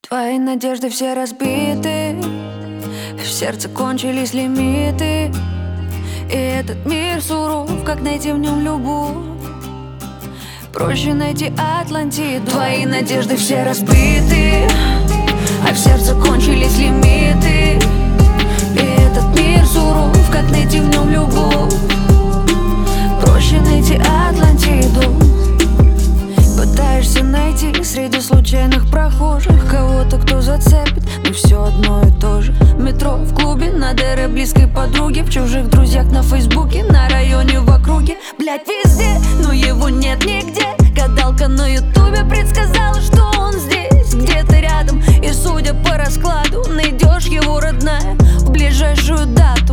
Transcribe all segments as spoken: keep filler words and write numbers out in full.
Твои надежды все разбиты, в сердце кончились лимиты, и этот мир суров, как найти в нем любовь. Проще найти Атлантиду. Твои надежды все разбиты, а в сердце кончились лимиты, и этот мир суров, как найти в нем любовь. Проще найти Атлантиду. Пытаешься найти среди случайных прохожих кого-то, кто зацепит, но все одно и то же. В метро, в клубе, на ДР близкой подруги, в чужих друзьях на фейсбуке, на районе, в округе. Блять, везде, но его нет нигде. Гадалка на ютубе предсказала, что он здесь, где-то рядом. И судя по раскладу, найдешь его, родная, в ближайшую дату.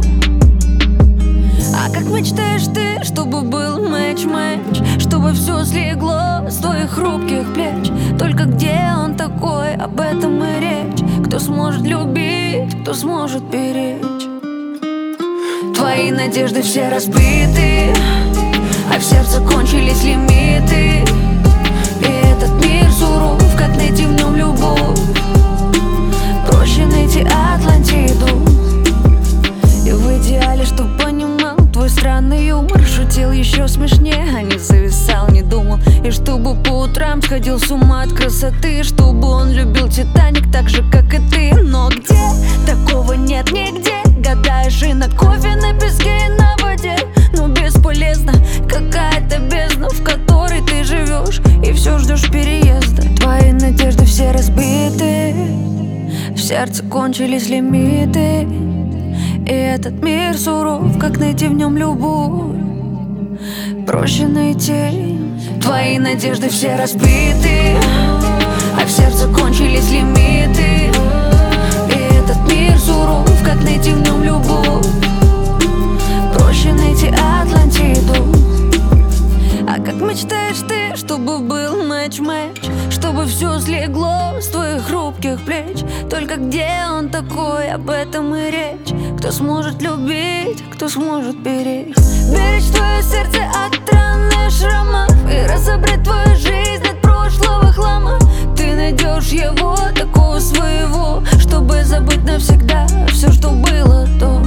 А как мечтаешь ты, чтобы был матч-матч, чтобы все слегло с твоих хрупких плеч? Только где он такой, об этом и речь. Кто сможет любить, кто сможет беречь? Твои надежды все разбиты, а в сердце кончились лимиты, и этот мир суров, как найти в нем любовь. Проще найти Атлантиду. И в идеале, чтоб понимал твой странный юмор, шутил еще смешнее, а не зависал, не думал. И чтобы по утрам сходил с ума от красоты, чтобы он любил Титаник так же, как и ты. Но где? Такого нет нигде. Гадаешь и на кофе, на песке, и на воде, но бесполезно. Какая-то бездна, в которой ты живешь, и все ждешь переезда. Твои надежды все разбиты, в сердце кончились лимиты, и этот мир суров, как найти в нем любовь. Проще найти. Твои надежды все разбиты, а в сердце кончились лимиты, и этот мир суров, как найти в нем любовь. Проще найти Атлантиду. А как мечтаешь ты, чтобы был матч-матч, чтобы все слегло с твоих хрупких плеч? Только где он такой, об этом и речь. Кто сможет любить, кто сможет беречь? Беречь твое сердце от ран и шрамов, и разобрать твою жизнь от прошлого хлама. Ты найдешь его, такого своего, чтобы забыть навсегда все, что было до.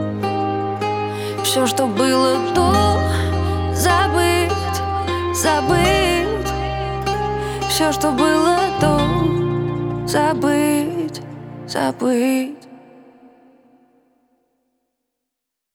Все, что было до, забыть, забыть. Все, что было до, забыть, забыть.